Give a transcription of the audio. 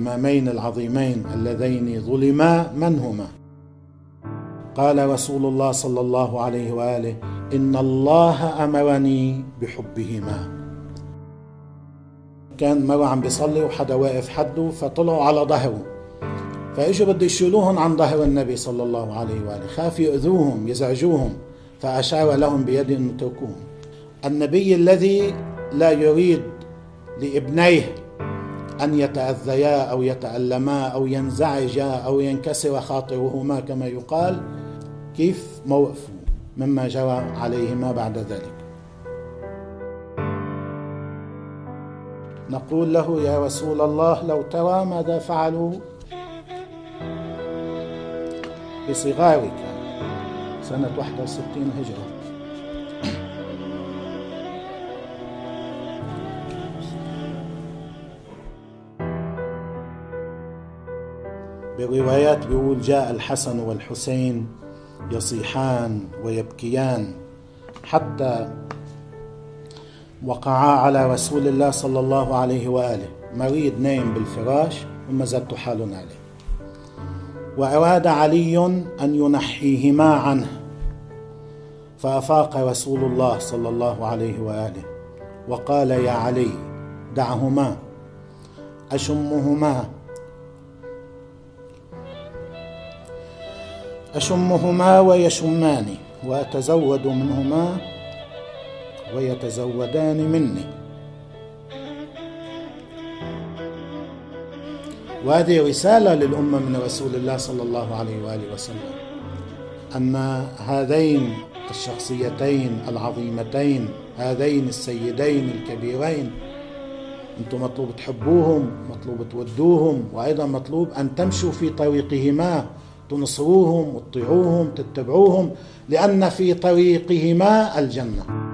الإمامين العظيمين اللذين ظلما من هما؟ قال رسول الله صلى الله عليه وآله: إن الله أمرني بحبهما. كان مرة عم بيصلي وحدا واقف حده، فطلعوا على ظهره، فإجوا بده يشيلوهم عن ظهر النبي صلى الله عليه وآله، خاف يؤذوهم يزعجوهم، فأشار لهم بيده أن اتركوهم. النبي الذي لا يريد لابنيه أن يتأذيا أو يتألما أو ينزعجا أو ينكسر خاطرهما كما يقال، كيف موقفه مما جرى عليهما بعد ذلك؟ نقول له: يا رسول الله، لو ترى ماذا فعلوا بصغارك سنة 61 هجرة. بالروايات بيقول: جاء الحسن والحسين يصيحان ويبكيان حتى وقعا على رسول الله صلى الله عليه وآله، مريض نايم بالفراش وما زادت حال عليه، وأراد علي أن ينحيهما عنه، فأفاق رسول الله صلى الله عليه وآله وقال: يا علي، دعهما أشمهما ويشماني، وأتزود منهما ويتزودان مني. وهذه رسالة للأمة من رسول الله صلى الله عليه وآله وسلم، أن هذين الشخصيتين العظيمتين، هذين السيدين الكبيرين، أنتم مطلوب تحبوهم، مطلوب تودوهم، وأيضا مطلوب أن تمشوا في طريقهما، تنصروهم وتطيعوهم تتبعوهم، لأن في طريقهما الجنة.